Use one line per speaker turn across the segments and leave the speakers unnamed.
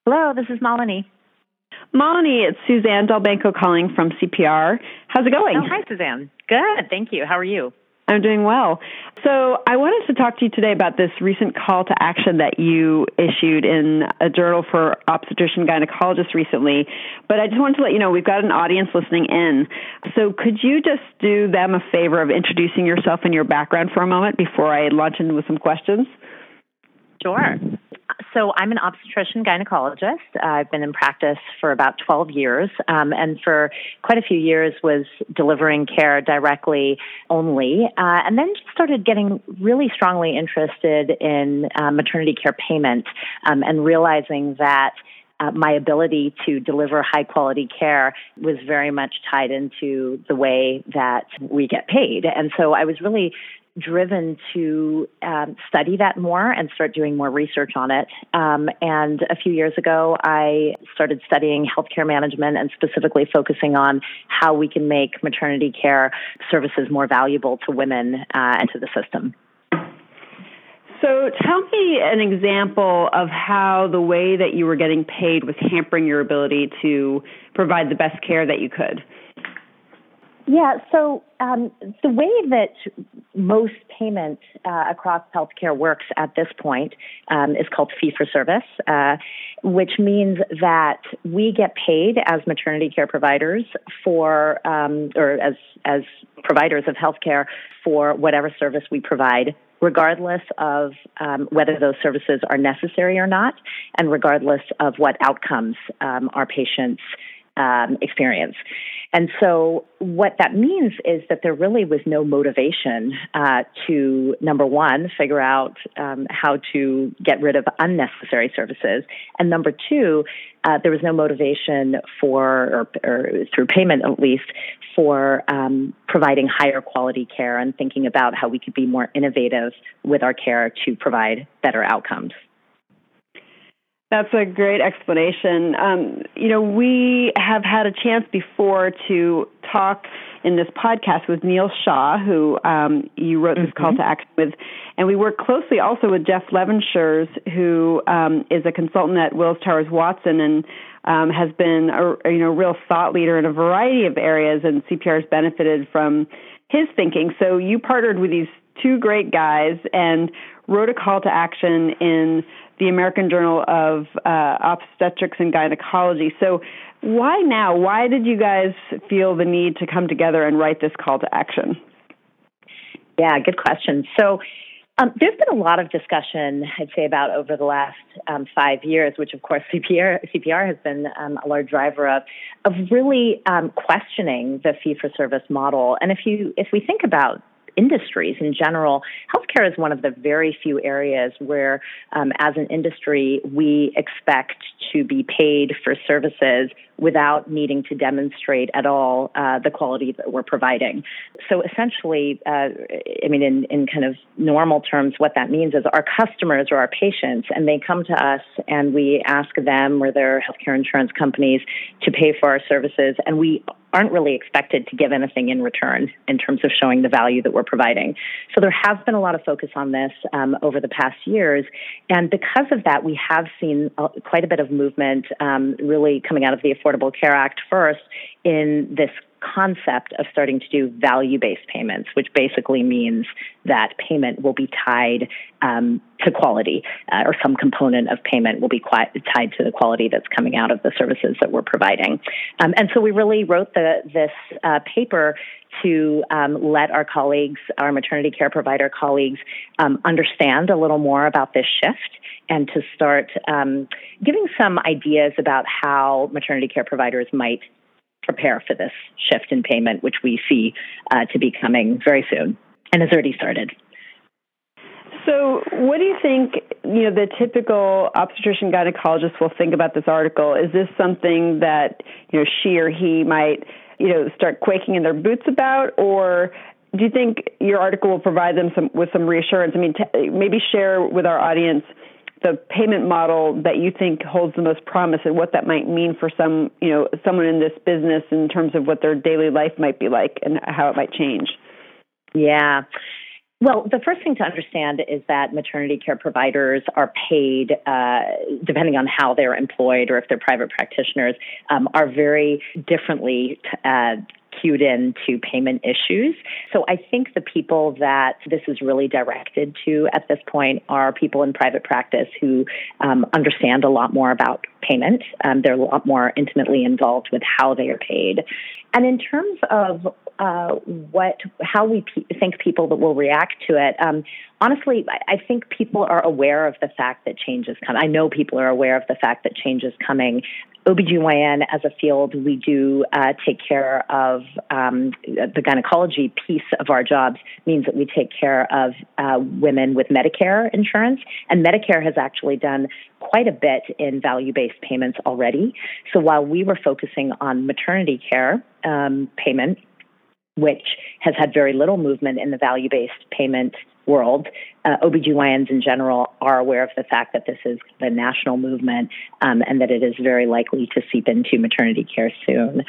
Hello, this is Malini.
Malini, it's Suzanne Delbanco calling from CPR. How's it going?
Oh, hi, Suzanne. Good, thank you. How are you?
I'm doing well. So I wanted to talk to you today about this recent call to action that you issued in a journal for obstetrician gynecologists recently. But I just wanted to let you know we've got an audience listening in. So could you just do them a favor of introducing yourself and your background for a moment before I launch in with some questions?
Sure. So I'm an obstetrician gynecologist. I've been in practice for about 12 years, and for quite a few years was delivering care directly only, and then just started getting really strongly interested in maternity care payment, and realizing that my ability to deliver high quality care was very much tied into the way that we get paid. And so I was really driven to study that more and start doing more research on it. And a few years ago, I started studying healthcare management and specifically focusing on how we can make maternity care services more valuable to women and to the system.
So tell me an example of how the way that you were getting paid was hampering your ability to provide the best care that you could.
Yeah, so the way that most payment across healthcare works at this point is called fee-for-service, which means that we get paid as maternity care providers for, or as providers of healthcare for whatever service we provide, regardless of whether those services are necessary or not, and regardless of what outcomes our patients experience. And so what that means is that there really was no motivation to, number one, figure out how to get rid of unnecessary services. And number two, there was no motivation for, or through payment at least, for providing higher quality care and thinking about how we could be more innovative with our care to provide better outcomes.
That's a great explanation. We have had a chance before to talk in this podcast with Neil Shaw, who you wrote this call to action with, and we work closely also with Jeff Levenshires, who is a consultant at Willis Towers Watson and has been a real thought leader in a variety of areas, and CPR has benefited from his thinking. So you partnered with these two great guys and wrote a call to action in the American Journal of Obstetrics and Gynecology. So why now? Why did you guys feel the need to come together and write this call to action?
Yeah, good question. So there's been a lot of discussion, I'd say, about over the last 5 years, which of course CPR has been a large driver of really questioning the fee-for-service model. And if we think about industries in general, healthcare is one of the very few areas where, as an industry, we expect to be paid for services without needing to demonstrate at all the quality that we're providing. So essentially, in kind of normal terms, what that means is our customers are our patients, and they come to us and we ask them or their healthcare insurance companies to pay for our services, and we aren't really expected to give anything in return in terms of showing the value that we're providing. So there has been a lot of focus on this over the past years, and because of that, we have seen quite a bit of movement really coming out of the Affordable Care Act first in this concept of starting to do value-based payments, which basically means that payment will be tied to quality, or some component of payment will be tied to the quality that's coming out of the services that we're providing. And so we really wrote this paper to let our colleagues, our maternity care provider colleagues, understand a little more about this shift and to start giving some ideas about how maternity care providers might prepare for this shift in payment, which we see to be coming very soon and has already started.
So what do you think, the typical obstetrician gynecologist will think about this article? Is this something that, she or he might, start quaking in their boots about? Or do you think your article will provide them with some reassurance? I mean, maybe share with our audience the payment model that you think holds the most promise and what that might mean for someone in this business in terms of what their daily life might be like and how it might change.
Yeah. Well, the first thing to understand is that maternity care providers are paid, depending on how they're employed or if they're private practitioners, are very differently cued into payment issues. So I think the people that this is really directed to at this point are people in private practice who understand a lot more about payment. They're a lot more intimately involved with how they are paid. And in terms of how we think people that will react to it, honestly, I think people are aware of the fact that change is coming. I know people are aware of the fact that change is coming. OBGYN as a field, we do take care of the gynecology piece of our jobs means that we take care of women with Medicare insurance. And Medicare has actually done quite a bit in value-based payments already. So while we were focusing on maternity care payment, which has had very little movement in the value-based payment world, OBGYNs in general are aware of the fact that this is the national movement and that it is very likely to seep into maternity care soon.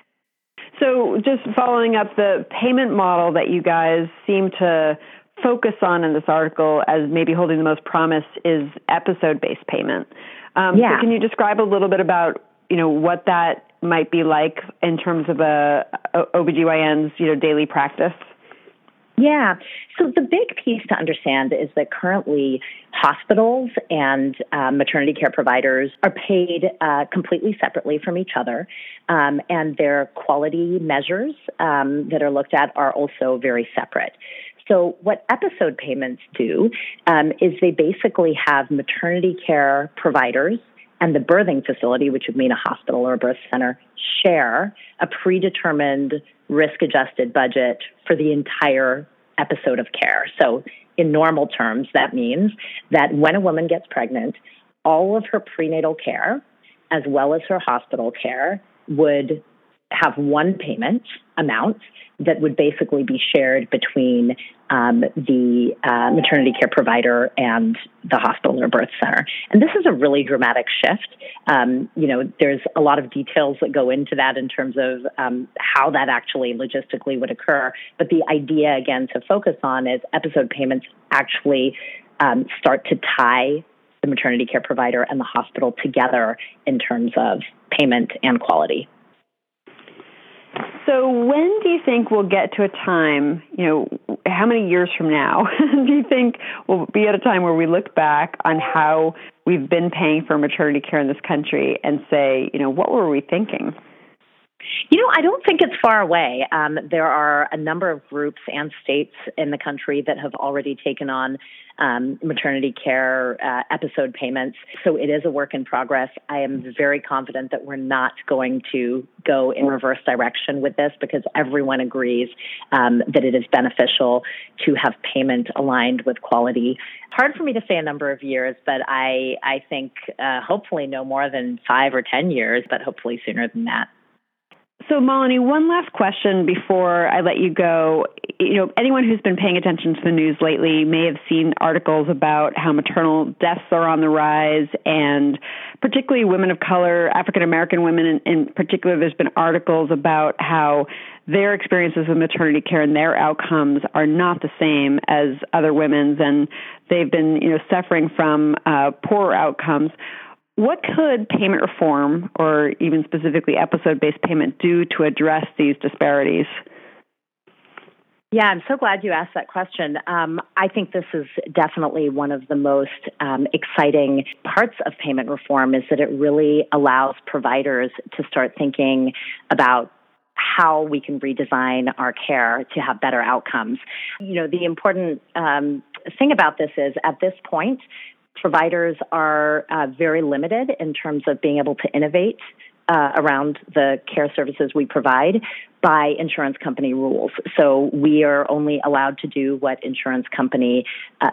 So just following up, the payment model that you guys seem to focus on in this article as maybe holding the most promise is episode-based payment. So can you describe a little bit about, what that might be like in terms of a OBGYN's, daily practice?
Yeah. So the big piece to understand is that currently hospitals and maternity care providers are paid completely separately from each other, and their quality measures that are looked at are also very separate. So what episode payments do is they basically have maternity care providers and the birthing facility, which would mean a hospital or a birth center, share a predetermined risk-adjusted budget for the entire episode of care. So in normal terms, that means that when a woman gets pregnant, all of her prenatal care, as well as her hospital care, would have one payment amount that would basically be shared between the maternity care provider and the hospital or birth center. And this is a really dramatic shift. There's a lot of details that go into that in terms of how that actually logistically would occur. But the idea, again, to focus on is episode payments actually start to tie the maternity care provider and the hospital together in terms of payment and quality.
So when do you think we'll get to a time, how many years from now do you think we'll be at a time where we look back on how we've been paying for maternity care in this country and say, what were we thinking?
I don't think it's far away. There are a number of groups and states in the country that have already taken on maternity care episode payments. So it is a work in progress. I am very confident that we're not going to go in reverse direction with this because everyone agrees that it is beneficial to have payment aligned with quality. Hard for me to say a number of years, but I think hopefully no more than 5 or 10 years, but hopefully sooner than that.
So, Malini, one last question before I let you go. Anyone who's been paying attention to the news lately may have seen articles about how maternal deaths are on the rise, and particularly women of color, African American women in particular. There's been articles about how their experiences with maternity care and their outcomes are not the same as other women's, and they've been, suffering from poor outcomes. What could payment reform, or even specifically episode-based payment, do to address these disparities?
Yeah, I'm so glad you asked that question. I think this is definitely one of the most exciting parts of payment reform is that it really allows providers to start thinking about how we can redesign our care to have better outcomes. The important thing about this is at this point, providers are very limited in terms of being able to innovate around the care services we provide by insurance company rules. So we are only allowed to do what insurance companies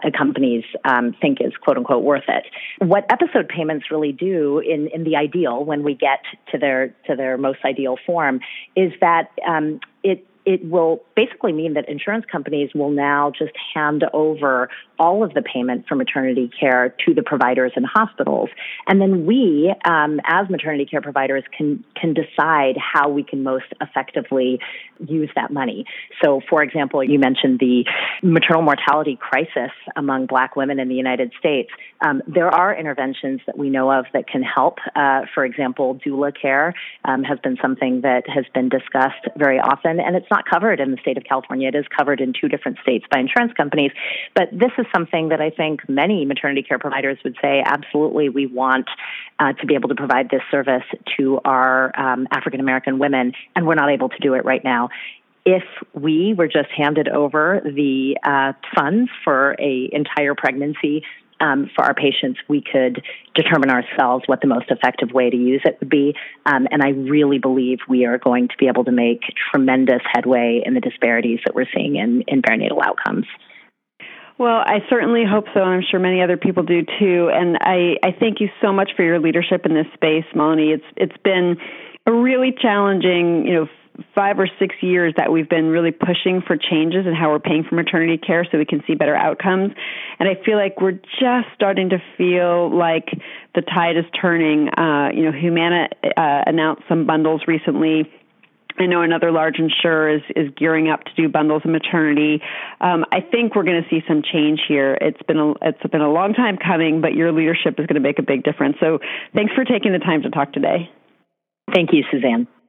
think is quote unquote worth it. What episode payments really do in the ideal, when we get to their most ideal form, is that it it will basically mean that insurance companies will now just hand over all of the payment for maternity care to the providers and hospitals. And then we, as maternity care providers, can decide how we can most effectively use that money. So, for example, you mentioned the maternal mortality crisis among Black women in the United States. There are interventions that we know of that can help. For example, doula care has been something that has been discussed very often, and it's not covered in the state of California. It is covered in 2 different states by insurance companies. But this is something that I think many maternity care providers would say, absolutely, we want to be able to provide this service to our African-American women, and we're not able to do it right now. If we were just handed over the funds for an entire pregnancy for our patients, we could determine ourselves what the most effective way to use it would be. And I really believe we are going to be able to make tremendous headway in the disparities that we're seeing in perinatal outcomes.
Well, I certainly hope so, and I'm sure many other people do too. And I thank you so much for your leadership in this space, Melanie. It's been a really challenging, 5 or 6 years that we've been really pushing for changes in how we're paying for maternity care so we can see better outcomes. And I feel like we're just starting to feel like the tide is turning. Humana announced some bundles recently. I know another large insurer is gearing up to do bundles of maternity. I think we're going to see some change here. It's been a long time coming, but your leadership is going to make a big difference. So thanks for taking the time to talk today.
Thank you, Suzanne.